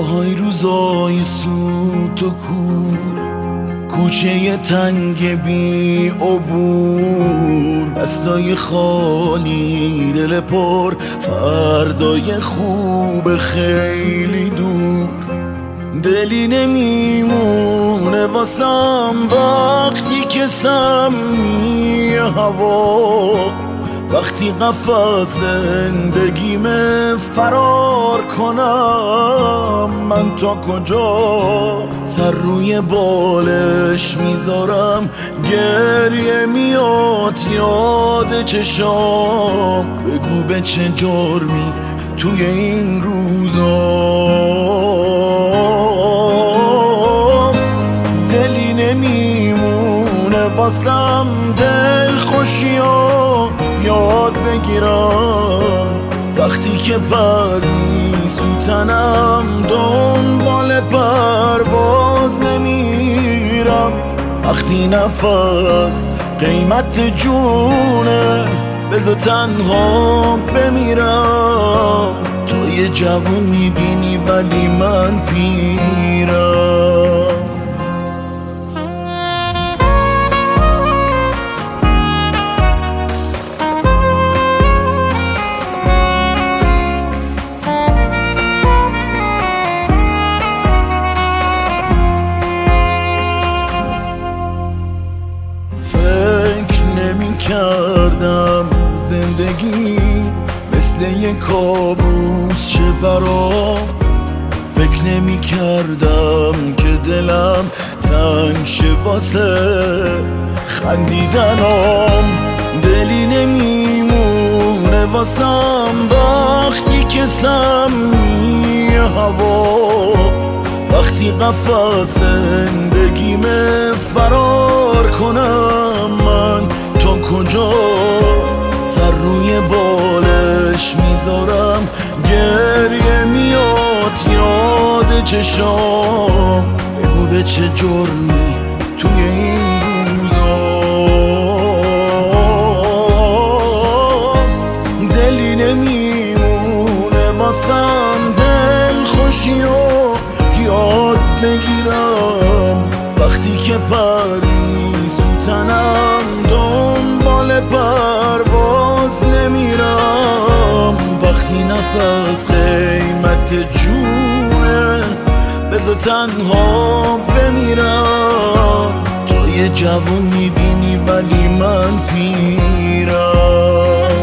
پاهای روزای سوت و کور، کوچه تنگ بی عبور، دستای خالی دل پر، فردای خوب خیلی دور. دلی نمیمونه واسم وقتی که سمی هوا، وقتی قفس زندگیم فرار کنم من تا کجا. سر روی بالش میذارم گریه میاد یاد چشام، بگو به چه جرمی توی این روزا. دلی نمیمونه واسم دل خوشیام یاد بگیرم، وقتی که پری سوتنم دنبال پرواز نمیرم. وقتی نفس قیمت جونه بذار تنها بمیرم. تو یه جوون میبینی ولی من پیرم. کردم زندگی مثل یه کابوس شه برام، فکر نمی کردم که دلم تنگ شه واسه خندیدنم. دلی نمیمونه واسم وقتی که سمی هوا، وقتی قفس زندگیم فرار کنم من تا کجا. سر روی بالش میذارم گریه میاد یاد چشام، بگو به چه جرمی توی این روزا. دلی نمیمونه واسم دل خوشی و یاد بگیرم، وقتی که پری سوتنم دنبال پرواز نمیرم. وقتی نفس قیمت جونه بذار تنها بمیرم. تو یه جوون میبینی ولی من پیرم.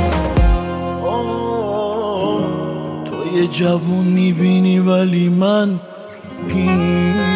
تو یه جوون میبینی ولی من پیرم.